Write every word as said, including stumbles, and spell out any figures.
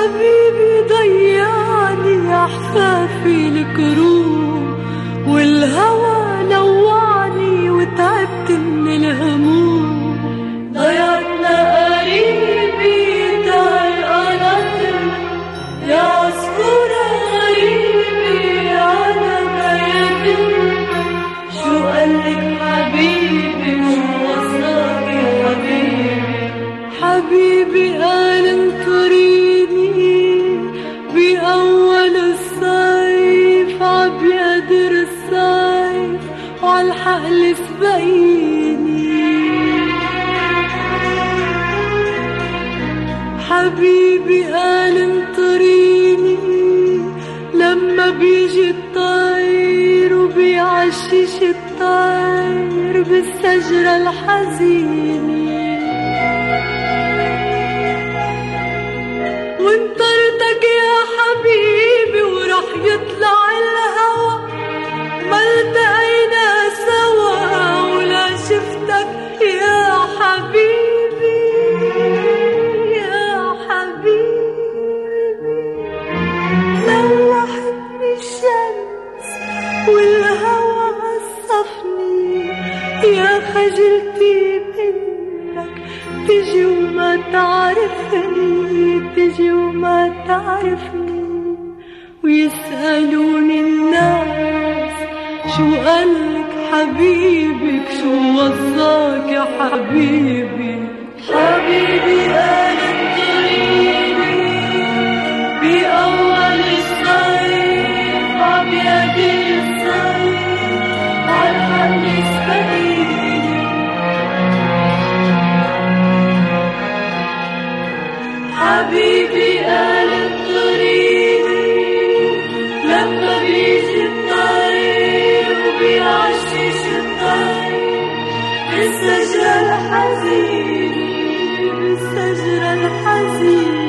حبيبي ضيعني أحفافي الكروب، والهوى لوعني وتعبت من الهموم. ضيعتنا قريبي تعال قناطر يا عصفورة غريبي على بيتنا. شو قالك حبيبي شو وصاك يا حبيبي؟ حبيبي قال انطريني بأول الصيف عبيقدر الصيف وعالحقل سبقيني. حبيبي قال انطريني لما بيجي الطير وبيعشش الطير بالشجرة الحزينة. وانطرتك يا حبيبي ورح يطلع الهوى، ما التقينا سوا ولا شفتك يا حبيبي يا حبيبي. لوحتني الشمس والهوى قصفني، يا خجلتي منك تجي وما تعرفني، تجي وما تعرفني. ويسألوني الناس شو قالك حبيبك شو وصاك يا حبيبي؟ حبيبي قال انطريني بأول الصيف عبيقدر الصيف عالحقل سبقيني. حبيبي قال انطريني لما بيجي الطير وبيعشش الطير بالشجرة الحزينة بالشجرة الحزينة.